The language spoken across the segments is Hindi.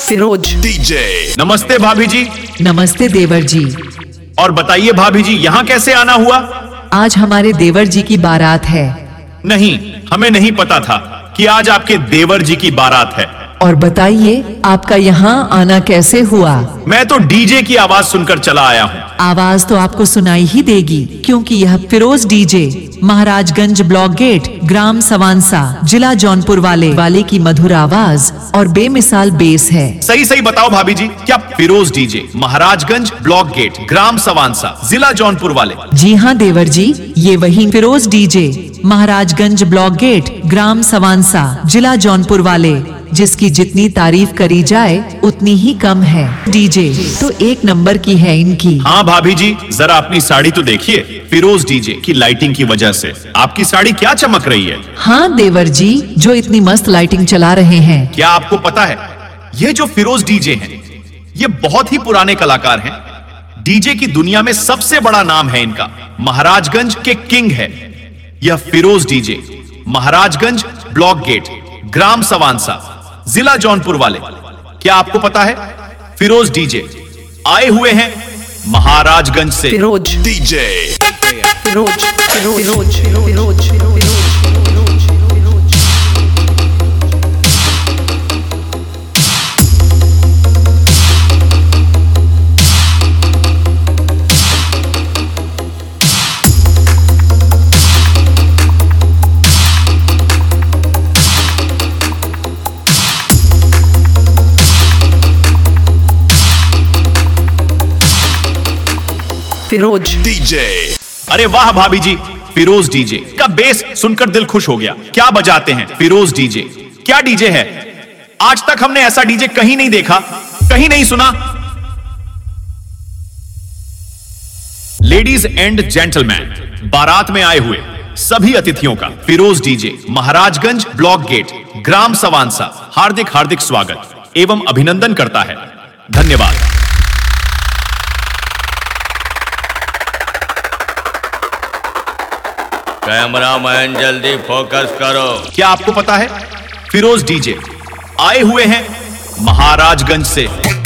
फिरोज डीजे। नमस्ते भाभी जी। नमस्ते देवर जी। और बताइए भाभी जी, यहाँ कैसे आना हुआ? आज हमारे देवर जी की बारात है। नहीं, हमें नहीं पता था कि आज आपके देवर जी की बारात है। और बताइए आपका यहाँ आना कैसे हुआ? मैं तो डीजे की आवाज सुनकर चला आया हूँ। आवाज तो आपको सुनाई ही देगी, क्योंकि यह Firoz DJ Maharajganj block gate ग्राम सवांसा जिला जौनपुर वाले की मधुर आवाज और बेमिसाल बेस है। सही सही बताओ भाभी जी, क्या Firoz DJ Maharajganj block gate ग्राम सवांसा जिला जौनपुर वाले? जी हाँ देवर जी, ये वही Firoz DJ Maharajganj block gate ग्राम सवांसा जिला जौनपुर वाले, जिसकी जितनी तारीफ करी जाए उतनी ही कम है। डीजे तो एक नंबर की है इनकी। हाँ भाभी जी, जरा अपनी साड़ी तो देखिए। फिरोज डीजे की लाइटिंग की वजह से आपकी साड़ी क्या चमक रही है। हाँ देवर जी, जो इतनी मस्त लाइटिंग चला रहे हैं। क्या आपको पता है, ये जो फिरोज डीजे हैं, ये बहुत ही पुराने कलाकार हैं। डीजे की दुनिया में सबसे बड़ा नाम है इनका, महाराजगंज के किंग है यह Firoz DJ Maharajganj block gate ग्राम सवांसा जिला जौनपुर वाले। क्या आपको पता है, फिरोज डीजे आए हुए हैं महाराजगंज से। फिरोज डीजे। फिरोज फिरोज फिरोज फिरोज फिरोज डीजे। अरे वाह भाभी जी, फिरोज डीजे का बेस सुनकर दिल खुश हो गया। क्या बजाते हैं फिरोज डीजे, क्या डीजे है। आज तक हमने ऐसा डीजे कहीं नहीं देखा, कहीं नहीं सुना। लेडीज एंड जेंटलमैन, बारात में आए हुए सभी अतिथियों का Firoz DJ Maharajganj block gate ग्राम सवांसा हार्दिक हार्दिक स्वागत एवं अभिनंदन करता है। धन्यवाद। कैमरामैन जल्दी फोकस करो। क्या आपको पता है, फिरोज डीजे आए हुए हैं महाराजगंज से।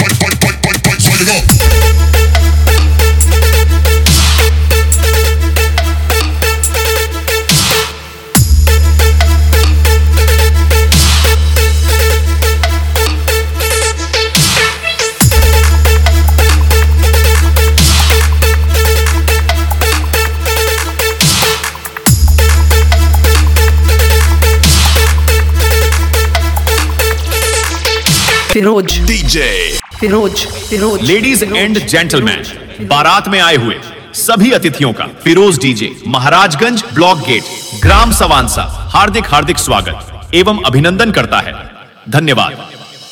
Firoz DJ. Firoz Firoz ladies and gentleman, बारात में आए हुए सभी अतिथियों का Firoz DJ Maharajganj block gate ग्राम सवांसा हार्दिक हार्दिक स्वागत एवं अभिनंदन करता है। धन्यवाद।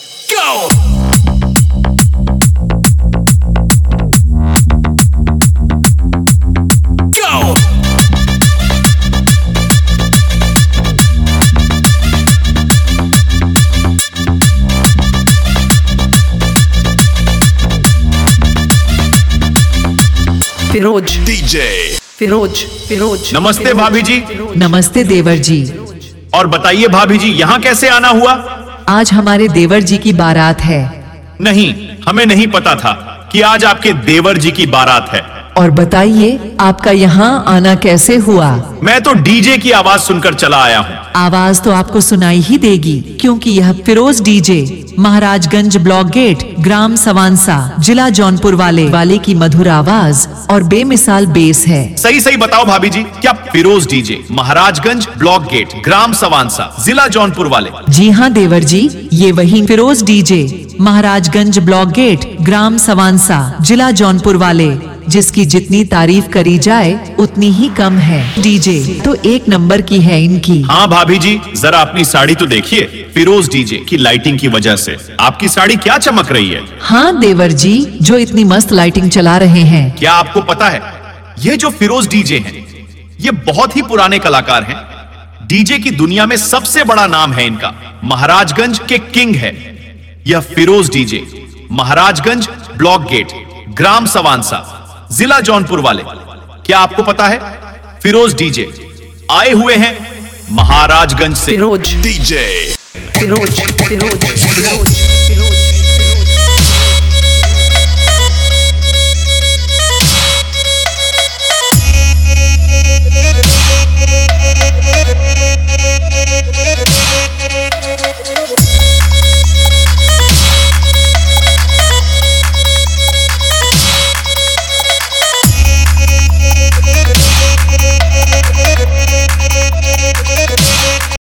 फिरोज डीजे। फिरोज फिरोज नमस्ते भाभी जी। नमस्ते देवर जी। और बताइए भाभी जी, यहाँ कैसे आना हुआ? आज हमारे देवर जी की बारात है। नहीं, हमें नहीं पता था कि आज आपके देवर जी की बारात है। और बताइए आपका यहाँ आना कैसे हुआ? मैं तो डीजे की आवाज सुनकर चला आया हूँ। आवाज तो आपको सुनाई ही देगी, क्योंकि यह Firoz DJ Maharajganj block gate ग्राम सवांसा जिला जौनपुर वाले की मधुर आवाज और बेमिसाल बेस है। सही सही बताओ भाभी जी, क्या Firoz DJ Maharajganj block gate ग्राम सवांसा जिला जौनपुर वाले? जी हाँ देवर जी, ये वही Firoz DJ Maharajganj block gate ग्राम सवांसा जिला जौनपुर वाले, जिसकी जितनी तारीफ करी जाए उतनी ही कम है। डीजे तो एक नंबर की है इनकी। हाँ भाभी जी, जरा अपनी साड़ी तो देखिए। फिरोज डीजे की लाइटिंग की वजह से आपकी साड़ी क्या चमक रही है। हाँ देवर जी, जो इतनी मस्त लाइटिंग चला रहे हैं। क्या आपको पता है, ये जो फिरोज डीजे हैं, ये बहुत ही पुराने कलाकार हैं। डीजे की दुनिया में सबसे बड़ा नाम है इनका, महाराजगंज के किंग है यह Firoz DJ Maharajganj block gate ग्राम सवांसा जिला जौनपुर वाले। क्या आपको पता है, फिरोज डीजे आए हुए हैं महाराजगंज से। फिरोज डीजे। फिरोज फिरोज फिरोज